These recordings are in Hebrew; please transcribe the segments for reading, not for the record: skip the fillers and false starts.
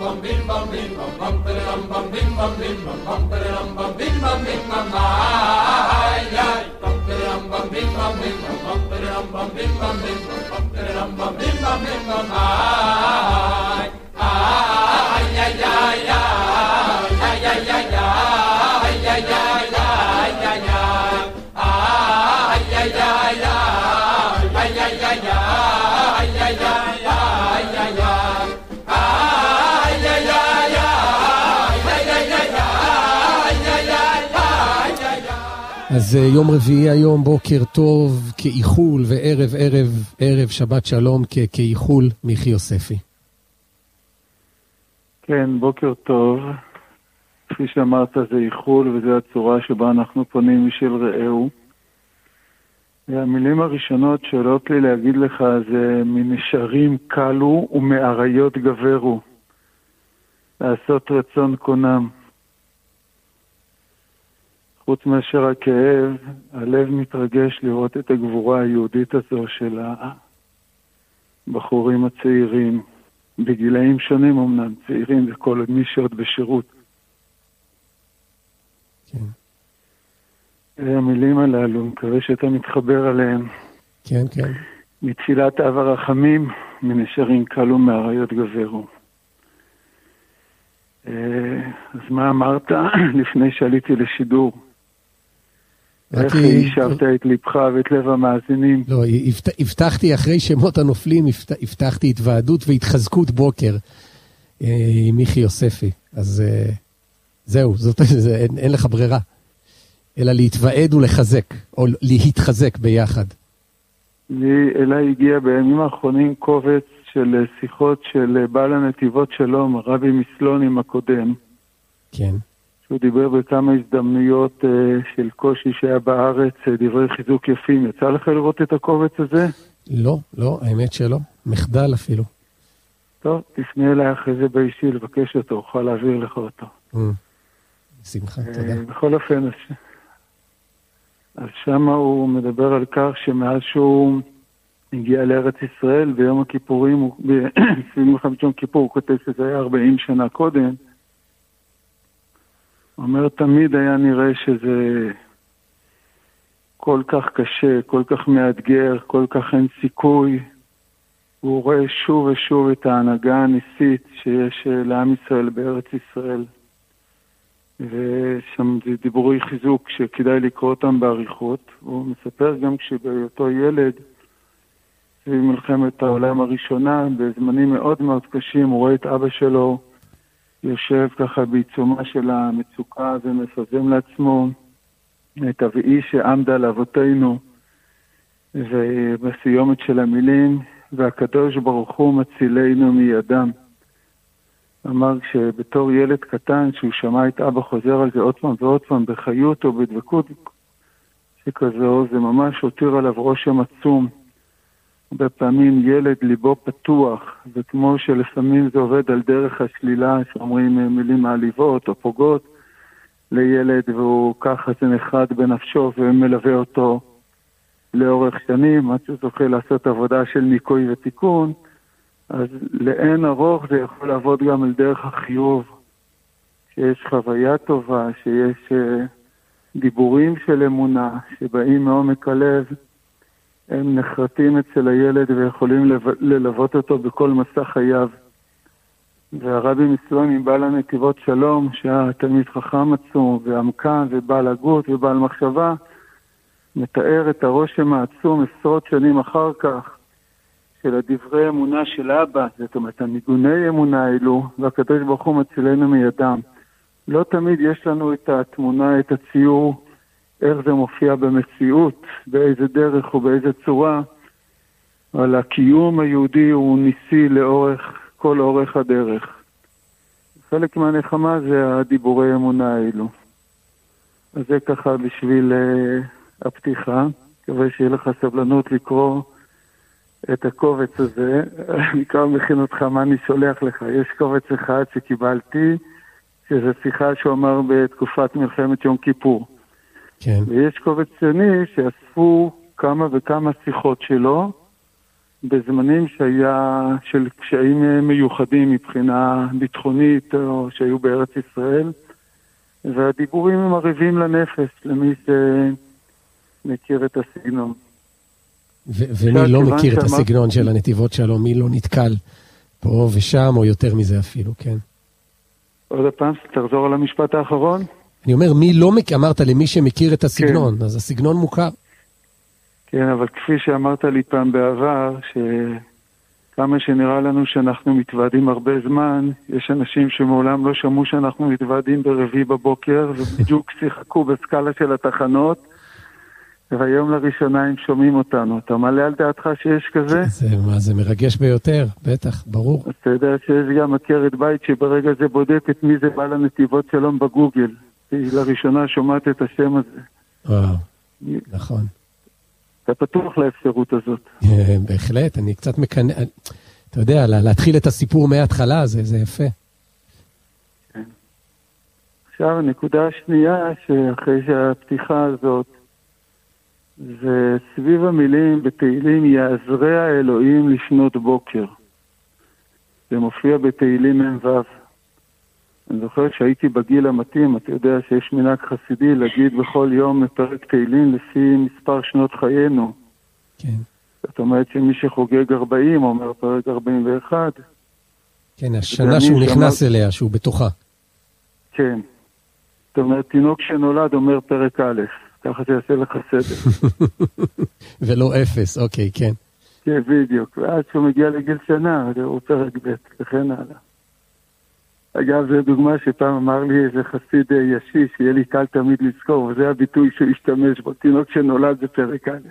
אז יום רביעי היום, בוקר טוב כאיחול, וערב ערב שבת שלום כאיחול. מיכי יוספי. כן, בוקר טוב. כפי שאמרת, זה איחול, וזו הצורה שבה אנחנו פונים משל רעהו. והמילים הראשונות שעולות לי להגיד לך זה מנשרים קלו ומאריות גברו. לעשות רצון קונם. חוץ מאשר הכאב, הלב מתרגש לראות את הגבורה היהודית הזו של הבחורים הצעירים, בגילאים שונים אמנם, צעירים וכל מי שעוד בשירות. כן. המילים הללו, מקווה שאתה מתחבר עליהם. כן, כן. מתפילת אב הרחמים, מנשרים קלו מאריות גברו. אז מה אמרת לפני שעליתי לשידור? איך השארת את לבך ואת לב המאזינים? לא, הבטחתי אחרי שמות הנופלים, הבטחתי התוועדות והתחזקות בוקר עם מיכי יוספי. אז זהו, אין לך ברירה. אלא להתוועד ולחזק, או להתחזק ביחד. אליי הגיע בימים האחרונים קובץ של שיחות של בעל הנתיבות שלום, הרבי מסלונים הקודם. כן. שהוא דיבר בכמה הזדמנויות של קושי שהיה בארץ, דברי חיזוק יפים. יצא לך לראות את הקובץ הזה? לא, האמת שלא. מחדל אפילו. טוב, תפנה אליי אחרי זה באישי לבקש אותו, אוכל להעביר לך אותו. שמחה, תודה. בכל אופן, אז שמה הוא מדבר על כך שמאז שהוא הגיע לארץ ישראל ביום הכיפורים, ב-25 יום כיפור, הוא כותב שזה היה 40 שנה קודם, הוא אומר, תמיד היה נראה שזה כל כך קשה, כל כך מאתגר, כל כך אין סיכוי. הוא רואה שוב ושוב את ההנהגה הניסית שיש לעם ישראל בארץ ישראל. ושם זה דיבורי חיזוק שכדאי לקרוא אותם בעריכות. הוא מספר גם כשבהיותו ילד, במלחמת העולם הראשונה, בזמנים מאוד מאוד קשים, הוא רואה את אבא שלו, יושב ככה בעיצומה של המצוקה ומפזם לעצמו את אביעי שעמדה על אבותינו, ובסיומת של המילים, והקדוש ברוך הוא מצילנו מידם. אמר שבתור ילד קטן שהוא שמע את אבא חוזר על זה עוד פעם ועוד פעם בחיות או בדבקות שכזו, זה ממש הותיר עליו רושם עצום. בפעמים ילד ליבו פתוח, וכמו שלפעמים זה עובד על דרך השלילה, שאומרים מילים מעליבות או פוגעות לילד, והוא ככה זה נחרד בנפשו ומלווה אותו לאורך שנים, עד שזוכה לעשות עבודה של ניקוי ותיקון, אז לאין ארוך זה יכול לעבוד גם על דרך החיוב, שיש חוויה טובה, שיש דיבורים של אמונה שבאים מעומק הלב, הם נחרטים אצל הילד ויכולים ללוות אותו בכל מסע חייו. והרבי מסלונים בעל הנתיבות שלום, שהיה תלמיד חכם עצום ועמקן ובעל הגות ובעל מחשבה, מתאר את הרושם העצום עשרות שנים אחר כך של הדברי אמונה של אבא, זאת אומרת הניגוני אמונה האלו, והקדוש ברוך הוא מצילנו מידם. לא תמיד יש לנו את התמונה, את הציור, איך זה מופיע במציאות, באיזה דרך ובאיזה צורה, אבל הקיום היהודי הוא ניסי לאורך, כל אורך הדרך. חלק מהנחמה זה הדיבורי אמונה האלו. אז זה ככה בשביל הפתיחה, מקווה שיהיה לך סבלנות לקרוא את הקובץ הזה. אני כבר מכין אותך מה אני שולח לך. יש קובץ אחד שקיבלתי, שזה שיחה שהוא אמר בתקופת מלחמת יום כיפור. כן. ויש קובץ שני שאספו כמה וכמה שיחות שלו, בזמנים של קשיים מיוחדים מבחינה ביטחונית, או שהיו בארץ ישראל, והדיבורים הם ערבים לנפש, למי שמכיר את הסגנון. ומי לא מכיר את הסגנון של הנתיבות שלו, מי לא נתקל פה ושם, או יותר מזה אפילו, כן. עוד פעם, תחזור על המשפט האחרון. אני אומר, מי לא מכיר, אמרת למי שמכיר את הסגנון, כן. אז הסגנון מוכר. כן, אבל כפי שאמרת לי פעם בעבר, שכמה שנראה לנו שאנחנו מתוועדים הרבה זמן, יש אנשים שמעולם לא שמעו שאנחנו מתוועדים ברביעי בבוקר, ובדיוק שיחקו בסקאלה של התחנות, והיום לראשונה הם שומעים אותנו. אתה מעלה על דעתך שיש כזה? זה מרגש ביותר, בטח, ברור. אז אתה יודע שיש גם עקרת בית שברגע זה בודק את מי זה בעל הנתיבות שלום בגוגל. היא לראשונה שומעת את השם הזה. וואו, נכון. אתה פתוח לאפשרות הזאת. בהחלט, אני קצת מקנא, אתה יודע, להתחיל את הסיפור מההתחלה, זה יפה. כן. עכשיו, הנקודה השנייה, שאחרי שהפתיחה הזאת, זה סביב המילים בתהילים, יעזרי האלוהים לפנות בוקר. זה מופיע בתהילים מ"ו. אני זוכר שהייתי בגיל המתאים, אתה יודע שיש מנהג חסידי להגיד בכל יום פרק תהילים לפי מספר שנות חיינו. כן. זאת אומרת שמי שחוגג 40 אומר פרק 41. כן, השנה שהוא נכנס אליה, שהוא בתוכה. כן. זאת אומרת, תינוק שנולד אומר פרק א', ככה שיעשה לך סדר. ולא 0, אוקיי, כן. כן, בדיוק. ואז שהוא מגיע לגיל שנה, הוא פרק ב', וכן הלאה. אגב, זו דוגמה שפעם אמר לי איזה חסיד ישיש, שיהיה לי קל תמיד לזכור, וזה הביטוי שהוא השתמש בו, תינוק שנולד זה פרק א'.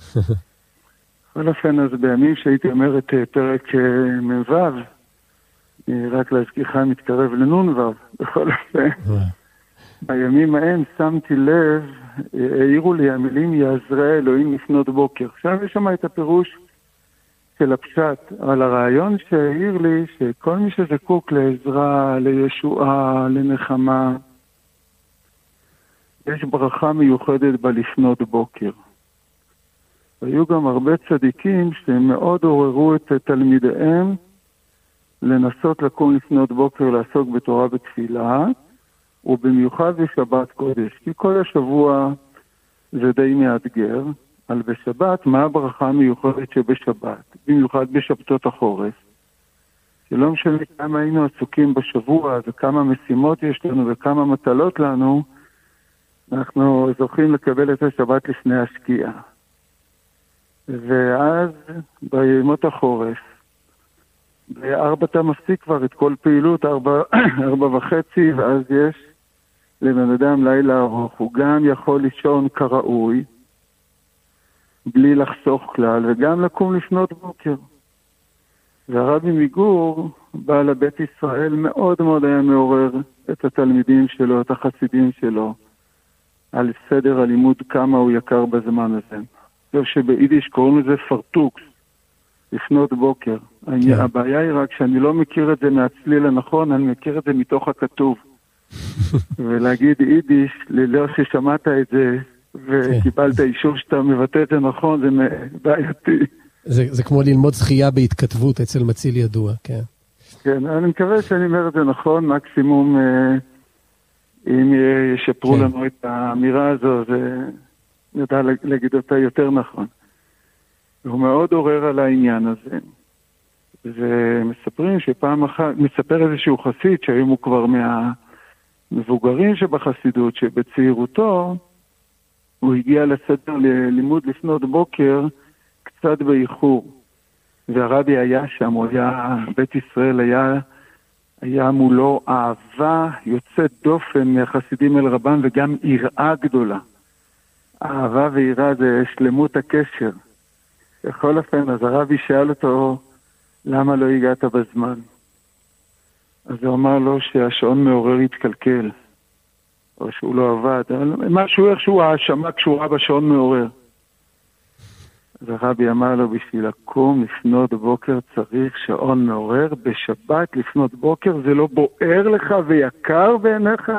בכל אופן, אז בימים שהייתי אומר את פרק מ"ו, רק להזכירך מתקרב לנ"ו, בכל אופן. בימים ההם שמתי לב, העירו לי המילים יעזרי אלוהים לפנות בוקר. עכשיו יש שם את הפירוש של הפשט, אבל הרעיון שהעיר לי שכל מי שזקוק לעזרה, לישועה, לנחמה, יש ברכה מיוחדת בלפנות בוקר. היו גם הרבה צדיקים שהם מאוד עוררו את תלמידיהם לנסות לקום לפנות בוקר, לעסוק בתורה בתפילה, ובמיוחד בשבת קודש, כי כל השבוע זה די מאתגר, על בשבת, מה הברכה המיוחדת שבשבת, במיוחד בשבתות החורף, שלא משנה כמה היינו עסוקים בשבוע, וכמה משימות יש לנו וכמה מטלות לנו, אנחנו זוכים לקבל את השבת לפני השקיעה. ואז בימות החורף, ב-4 אתה מפסיק כבר את כל פעילות, 4:30, ואז יש לבן אדם לילה ארוך, הוא גם יכול לישון כראוי, בלי לחסוך כלל, וגם לקום לפנות בוקר. והרבי מגור, בעל הבית ישראל, מאוד מאוד היה מעורר את התלמידים שלו, את החסידים שלו, על סדר הלימוד כמה הוא יקר בזמן הזה. זהו שביידיש קוראים לזה פרטוקס, לפנות בוקר. כן. הבעיה היא רק שאני לא מכיר את זה מהצליל הנכון, אני מכיר את זה מתוך הכתוב. ולהגיד יידיש, ללא ששמעת את זה, וקיבלת אישור שאתה מבטא את זה נכון, זה בעייתי. זה כמו ללמוד שחייה בהתכתבות אצל מציל ידוע, כן. כן, אני מקווה שאני אומר את זה נכון, מקסימום אם ישפרו לנו את האמירה הזו, זה נדע להגיד אותה יותר נכון. הוא מאוד עורר על העניין הזה. ומספרים שפעם אחת, מספר איזשהו חסיד, שהיום הוא כבר מהמבוגרים שבחסידות, שבצעירותו, הוא הגיע לסדר ללימוד לפנות בוקר, קצת באיחור. והרבי היה שם, הוא היה, בית ישראל היה מולו אהבה יוצאת דופן מהחסידים אל רבם, וגם יראה גדולה. אהבה ויראה זה שלמות הקשר. בכל אופן, אז הרבי שאל אותו, למה לא הגעת בזמן? אז הוא אמר לו שהשעון מעורר התקלקל, או שהוא לא עבד, משהו איכשהו האשמה קשורה בשעון מעורר. אז הרבי אמר לו, בשביל לקום לפנות בוקר צריך שעון מעורר, בשבת לפנות בוקר זה לא בוער לך ויקר בעיניך?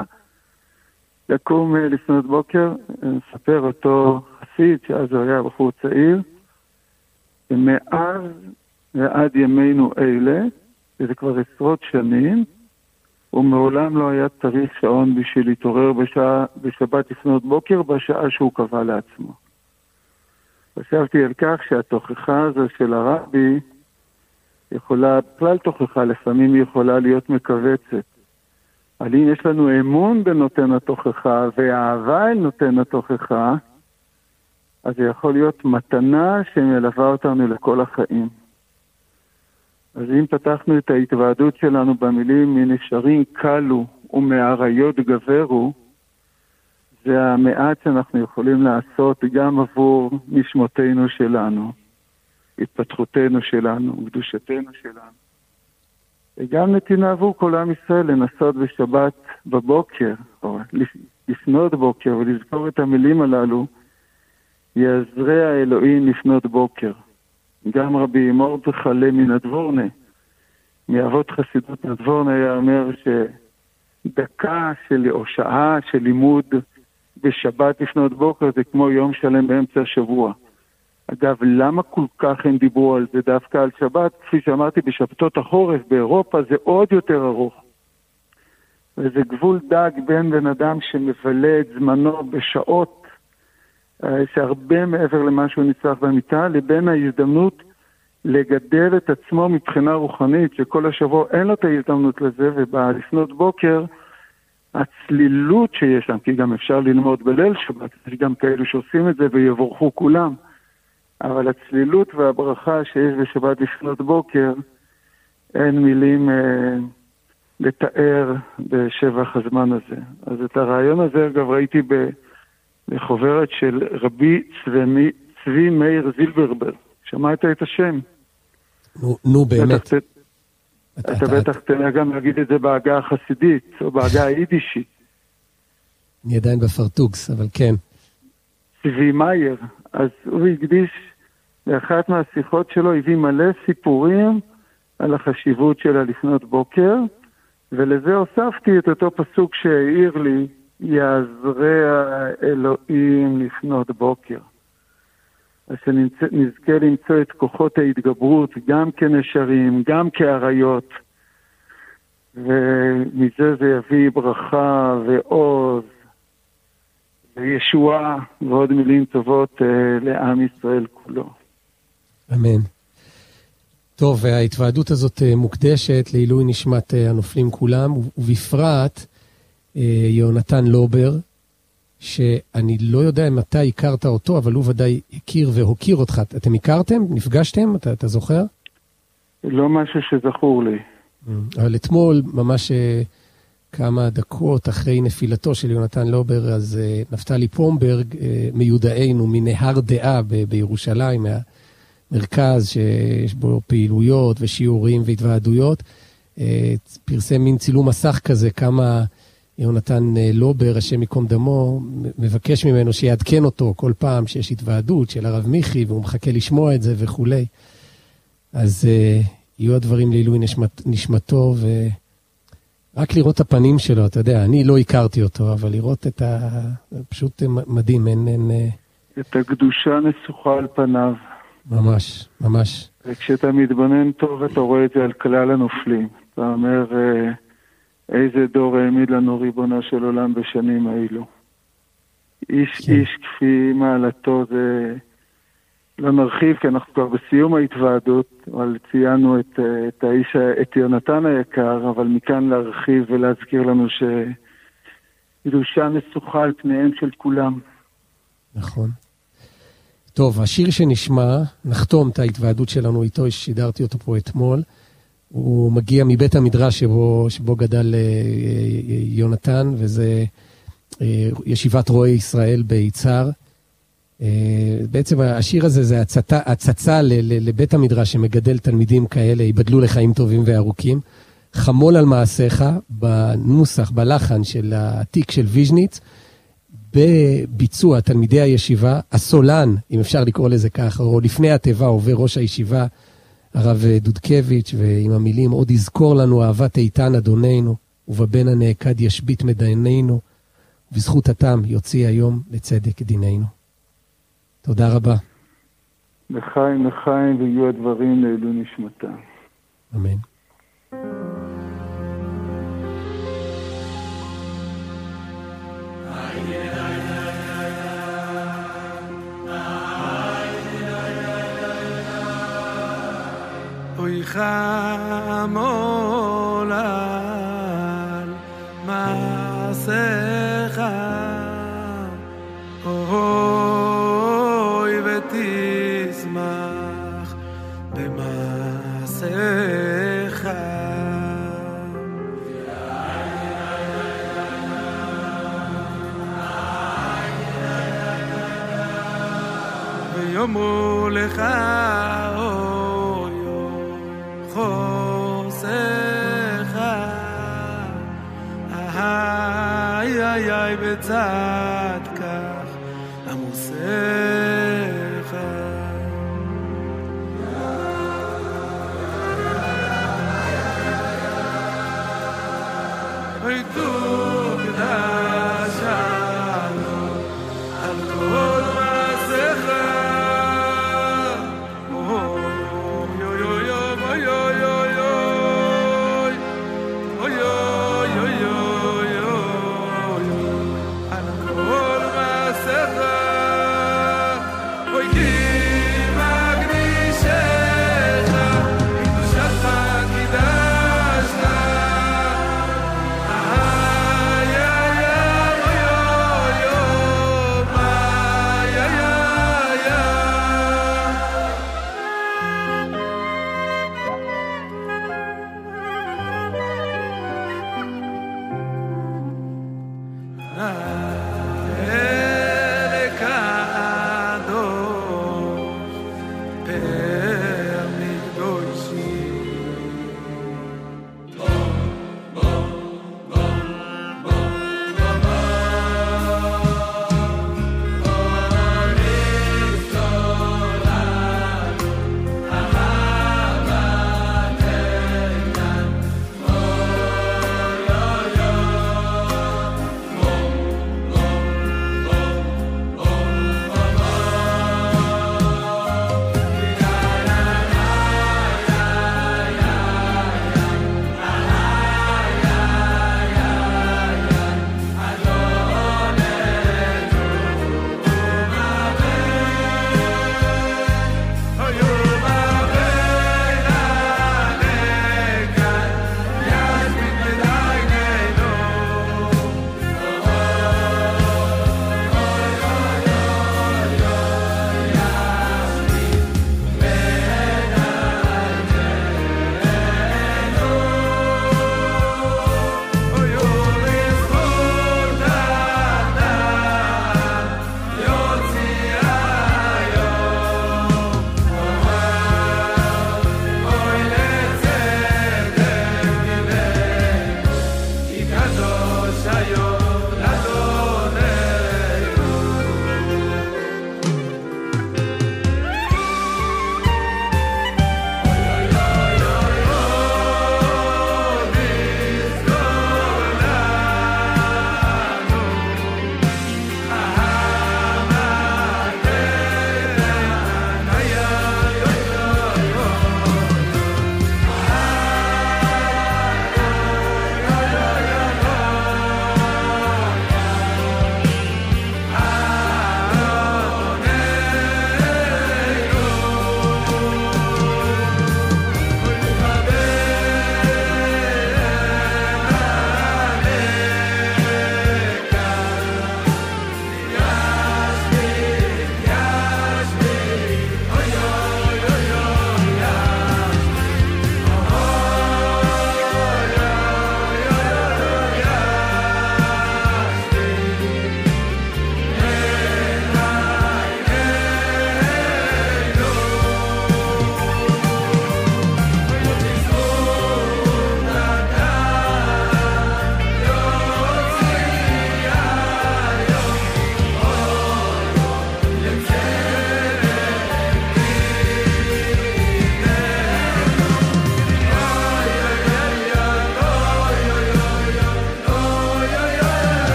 לקום לפנות בוקר, נספר אותו חסיד, שאז הוא היה בחור צעיר, ומאז ועד ימינו אלה, וזה כבר עשרות שנים, ומעולם לא היה צריך שעון בשביל להתעורר בשבת לפנות בוקר, בשעה שהוא קבע לעצמו. חשבתי על כך שהתוכחה הזו של הרבי יכולה, כלל תוכחה לפעמים יכולה להיות מקבצת. אבל אם יש לנו אמון בנותן התוכחה ואהבה אל נותן התוכחה, אז זה יכול להיות מתנה שמלווה אותנו לכל החיים. אז אם פתחנו את ההתוועדות שלנו במילים מנשרים קלו ומאריות גברו, זה המעט שאנחנו יכולים לעשות גם עבור נשמותינו שלנו, התפתחותנו שלנו, קדושתנו שלנו. וגם נתינה עבור כל עם ישראל לנסות בשבת בבוקר, או לפנות בוקר, ולזכור את המילים הללו, יעזרי האלוהים לפנות בוקר. גם רבי מרדכי מן הדבורנה, מאבות חסידות הדבורנה, היה אומר שדקה או שעה של לימוד בשבת לפנות בוקר זה כמו יום שלם באמצע השבוע. אגב, למה כל כך הם דיברו על זה דווקא על שבת? כפי שאמרתי, בשבתות החורף באירופה זה עוד יותר ארוך. וזה גבול דק בין בן אדם שמבלה את זמנו בשעות שהרבה מעבר למה שהוא נצטרך במיטה, לבין ההזדמנות לגדל את עצמו מבחינה רוחנית, שכל השבוע אין לו את ההזדמנות לזה, ובלפנות בוקר, הצלילות שיש שם, כי גם אפשר ללמוד בליל שבת, יש גם כאלו שעושים את זה ויבורכו כולם, אבל הצלילות והברכה שיש בשבת לפנות בוקר, אין מילים לתאר בשבח הזמן הזה. אז את הרעיון הזה, אגב, ראיתי בחוברת של רבי צבי מאיר זילברברג. שמעת את השם? נו באמת. אתה בטח תנא גם להגיד את זה בהגה החסידית, או בהגה היידישית. אני עדיין בפרטוקס, אבל כן. צבי מאיר, אז הוא הקדיש, באחת מהשיחות שלו, הביא מלא סיפורים על החשיבות שלה לפנות בוקר, ולזה הוספתי את אותו פסוק שהעיר לי, יעזרי האלוהים לפנות בוקר. אז שנזכה למצוא את כוחות ההתגברות, גם כנשרים, גם כאריות, ומזה זה יביא ברכה ועוז, וישועה ועוד מילים טובות לעם ישראל כולו. אמן. טוב, וההתוועדות הזאת מוקדשת לעילוי נשמת הנופלים כולם, ובפרט יונתן לובר, שאני לא יודע אם אתה הכרת אותו, אבל הוא ודאי הכיר והוקיר אותך. אתם הכרתם? נפגשתם? אתה זוכר? לא משהו שזכור לי. אבל אתמול, ממש כמה דקות אחרי נפילתו של יונתן לובר, אז נפתלי פומברג, מיודענו מנהר דעה בירושלים, מהמרכז שיש בו פעילויות ושיעורים והתוועדויות, פרסם מין צילום מסך כזה, כמה יונתן לובר, השם יקום דמו, מבקש ממנו שיעדכן אותו כל פעם שיש התוועדות של הרב מיכי, והוא מחכה לשמוע את זה וכו'. אז יהיו הדברים לעילוי נשמתו, ורק לראות את הפנים שלו, אתה יודע, אני לא הכרתי אותו, אבל לראות את פשוט מדהים, אין... את הקדושה נסוכה על פניו. ממש, ממש. וכשאתה מתבונן טוב, אתה רואה את זה על כלל הנופלים. אתה אומר... איזה דור העמיד לנו ריבונו של עולם בשנים האלו. איש כפי מעלתו, זה לא נרחיב, כי אנחנו כבר בסיום ההתוועדות, אבל ציינו את יונתן היקר, אבל מכאן להרחיב ולהזכיר לנו שקדושה נסוכה על פניהם של כולם. נכון. טוב, השיר שנשמע, נחתום את ההתוועדות שלנו איתו, שידרתי אותו פה אתמול, הוא מגיע מבית המדרש שבו גדל יונתן, וזה ישיבת רועי ישראל ביצהר. בעצם השיר הזה זה הצצה לבית המדרש שמגדל תלמידים כאלה, ייבדלו לחיים טובים וארוכים. חמול על מעשיך בנוסח, בלחן של העתיק של ויז'ניץ, בביצוע תלמידי הישיבה, הסולן, אם אפשר לקרוא לזה כך, או לפני התיבה עובר ראש הישיבה, הרב דודקביץ', ועם המילים, עוד יזכור לנו אהבת איתן אדוננו, ובבן הנעקד ישבית מדייננו, ובזכות התם יוציא היום לצדק דיננו. תודה רבה. לחיים לחיים, ויהיו הדברים לעילוי נשמתה. אמן. אוי חמולן מעשיך, אוי ותשמח במעשיך. ויאמרו לך חוסך, איי איי איי בצדקך עמוסך. אוי טוב קדשנו על כל מעשיך. על כל מעשיך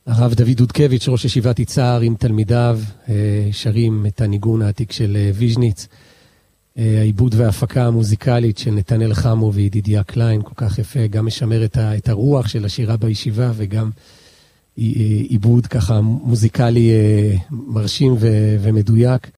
הרב דוד דודקביץ', ראש ישיבת יצהר, עם תלמידיו, שרים את הניגון העתיק של ויז'ניץ. העיבוד וההפקה המוזיקלית של נתנאל חמו וידידיה קליין, כל כך יפה, גם משמר את הרוח של השירה בישיבה, וגם עיבוד ככה מוזיקלי מרשים ומדויק.